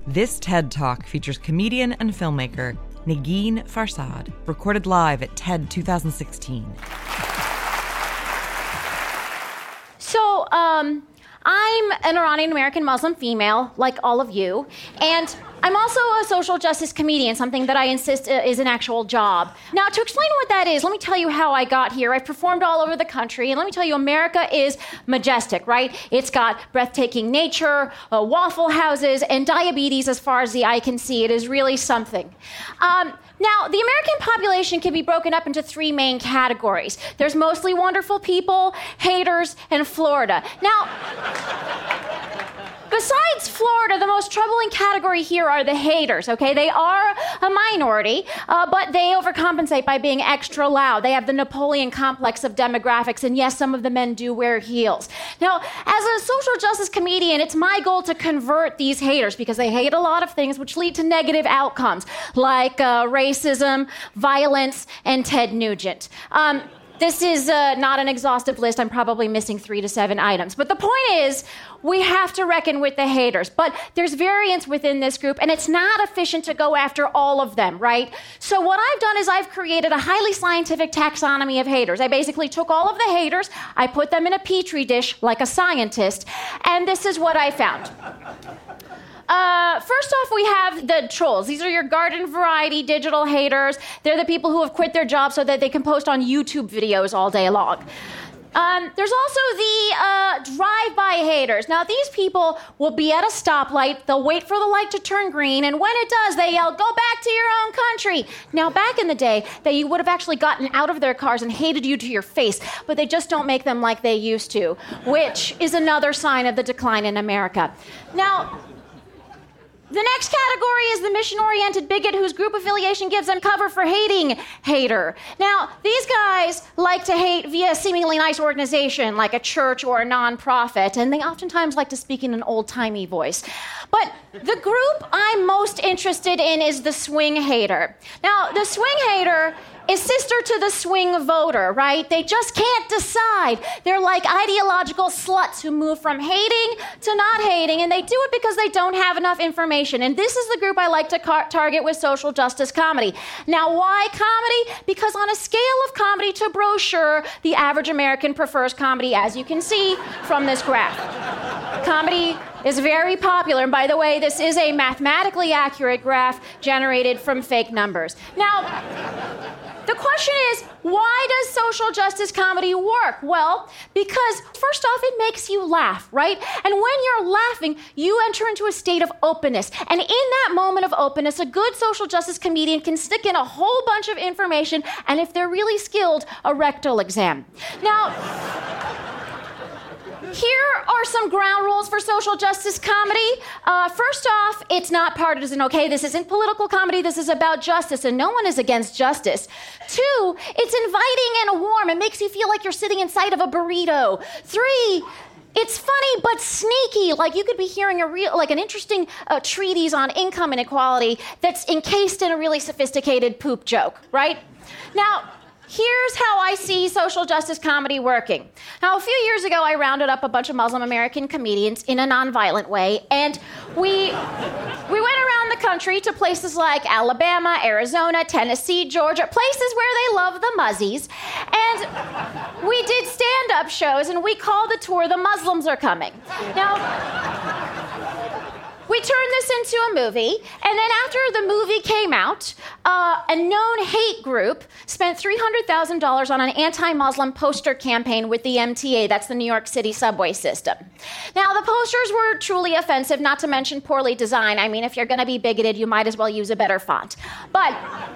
This TED Talk features comedian and filmmaker Negin Farsad, recorded live at TED 2016. So, I'm an Iranian-American Muslim female, like all of you, and I'm also a social justice comedian, something that I insist is an actual job. Now, to explain what that is, let me tell you how I got here. I've performed all over the country, and let me tell you, America is majestic, right? It's got breathtaking nature, waffle houses, and diabetes as far as the eye can see. It is really something. Now, the American population can be broken up into three main categories. There's mostly wonderful people, haters, and Florida. Now, besides Florida, the most troubling category here are the haters, okay? They are a minority, but they overcompensate by being extra loud. They have the Napoleon complex of demographics, and yes, some of the men do wear heels. Now, as a social justice comedian, it's my goal to convert these haters because they hate a lot of things which lead to negative outcomes, like racism, violence, and Ted Nugent. This is not an exhaustive list. I'm probably missing 3 to 7 items. But the point is, we have to reckon with the haters. But there's variance within this group, and it's not efficient to go after all of them, right? So what I've done is I've created a highly scientific taxonomy of haters. I basically took all of the haters, I put them in a petri dish like a scientist, and this is what I found. First off, we have the trolls. These are your garden variety digital haters. They're the people who have quit their jobs so that they can post on YouTube videos all day long. There's also the drive-by haters. Now, these people will be at a stoplight, they'll wait for the light to turn green, and when it does, they yell, "Go back to your own country." Now, back in the day, they would have actually gotten out of their cars and hated you to your face, but they just don't make them like they used to, which is another sign of the decline in America. Now, the next category is the mission-oriented bigot whose group affiliation gives them cover for hating hater. Now, these guys like to hate via a seemingly nice organization like a church or a nonprofit, and they oftentimes like to speak in an old-timey voice. But the group I'm most interested in is the swing hater. Now, the swing hater is sister to the swing voter, right? They just can't decide. They're like ideological sluts who move from hating to not hating, and they do it because they don't have enough information. And this is the group I like to target with social justice comedy. Now, why comedy? Because on a scale of comedy to brochure, the average American prefers comedy, as you can see from this graph. Comedy is very popular. And by the way, this is a mathematically accurate graph generated from fake numbers. Now, the question is, why does social justice comedy work? Well, because first off, it makes you laugh, right? And when you're laughing, you enter into a state of openness. And in that moment of openness, a good social justice comedian can stick in a whole bunch of information, and if they're really skilled, a rectal exam. Now, here are some ground rules for social justice comedy. First off, it's not partisan, okay? This isn't political comedy. This is about justice, and no one is against justice. 2, it's inviting and warm. It makes you feel like you're sitting inside of a burrito. 3, it's funny but sneaky, like you could be hearing an interesting treatise on income inequality that's encased in a really sophisticated poop joke, right? Now, here's how I see social justice comedy working. Now, a few years ago, I rounded up a bunch of Muslim American comedians in a nonviolent way, and we went around the country to places like Alabama, Arizona, Tennessee, Georgia, places where they love the Muzzies, and we did stand-up shows, and we called the tour "The Muslims Are Coming." Now, we turned this into a movie, and then after the movie came out, a known hate group spent $300,000 on an anti-Muslim poster campaign with the MTA, that's the New York City subway system. Now, the posters were truly offensive, not to mention poorly designed. I mean, if you're going to be bigoted, you might as well use a better font. But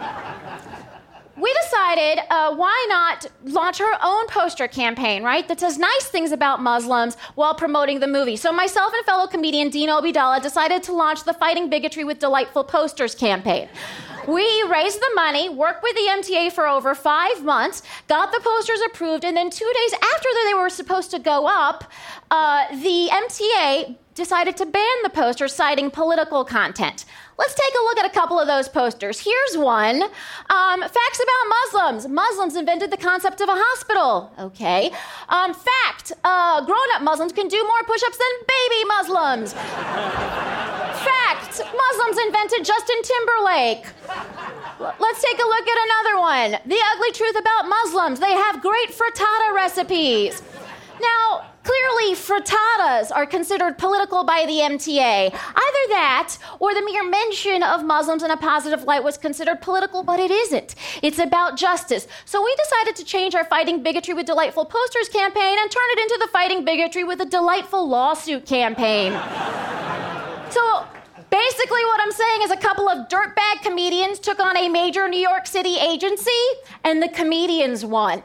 we decided, why not launch our own poster campaign, right, that says nice things about Muslims while promoting the movie. So myself and fellow comedian Dean Obeidallah decided to launch the Fighting Bigotry with Delightful Posters campaign. We raised the money, worked with the MTA for over 5 months, got the posters approved, and then 2 days after they were supposed to go up, the MTA decided to ban the posters citing political content. Let's take a look at a couple of those posters. Here's one. Facts about Muslims. Muslims invented the concept of a hospital. Okay. Fact. Grown-up Muslims can do more push-ups than baby Muslims. Fact. Muslims invented Justin Timberlake. Let's take a look at another one. The ugly truth about Muslims. They have great frittata recipes. Now, clearly, frittatas are considered political by the MTA. Either that, or the mere mention of Muslims in a positive light was considered political, but it isn't. It's about justice. So we decided to change our Fighting Bigotry with Delightful Posters campaign and turn it into the Fighting Bigotry with a Delightful Lawsuit campaign. So basically what I'm saying is a couple of dirtbag comedians took on a major New York City agency, and the comedians won.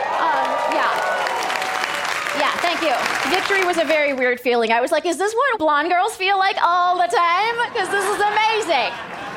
Yeah, thank you. Victory was a very weird feeling. I was like, is this what blonde girls feel like all the time? Because this is amazing.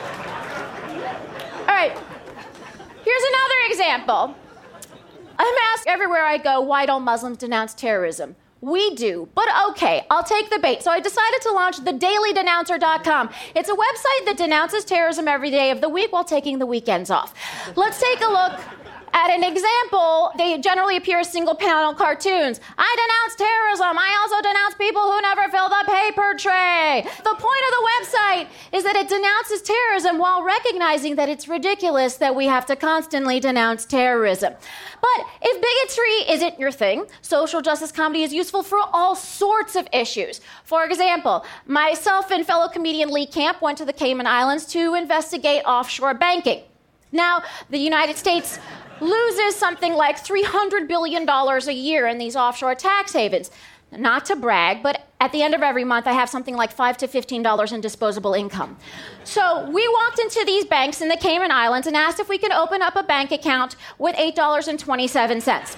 All right, here's another example. I'm asked everywhere I go, why don't Muslims denounce terrorism? We do, but okay, I'll take the bait. So I decided to launch thedailydenouncer.com. It's a website that denounces terrorism every day of the week while taking the weekends off. Let's take a look at an example. They generally appear as single-panel cartoons. I denounce terrorism. I also denounce people who never fill the paper tray. The point of the website is that it denounces terrorism while recognizing that it's ridiculous that we have to constantly denounce terrorism. But if bigotry isn't your thing, social justice comedy is useful for all sorts of issues. For example, myself and fellow comedian Lee Camp went to the Cayman Islands to investigate offshore banking. Now, the United States loses something like $300 billion a year in these offshore tax havens. Not to brag, but at the end of every month, I have something like $5 to $15 in disposable income. So we walked into these banks in the Cayman Islands and asked if we could open up a bank account with $8.27.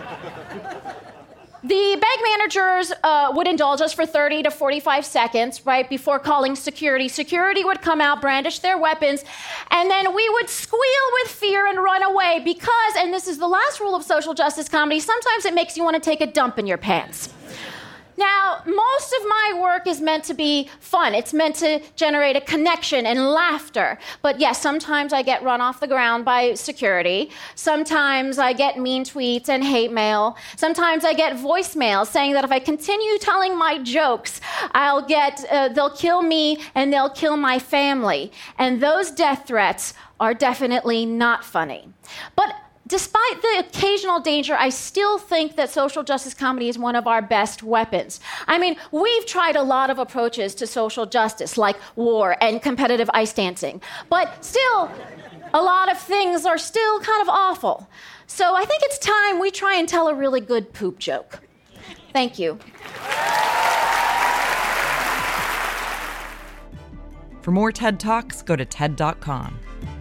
The bank managers would indulge us for 30 to 45 seconds, right, before calling security. Security would come out, brandish their weapons, and then we would squeal with fear and run away because, and this is the last rule of social justice comedy, sometimes it makes you want to take a dump in your pants. Now, most of my work is meant to be fun. It's meant to generate a connection and laughter. But yes, sometimes I get run off the ground by security. Sometimes I get mean tweets and hate mail. Sometimes I get voicemails saying that if I continue telling my jokes, they'll kill me and they'll kill my family. And those death threats are definitely not funny. But despite the occasional danger, I still think that social justice comedy is one of our best weapons. I mean, we've tried a lot of approaches to social justice, like war and competitive ice dancing. But still, a lot of things are still kind of awful. So I think it's time we try and tell a really good poop joke. Thank you. For more TED Talks, go to TED.com.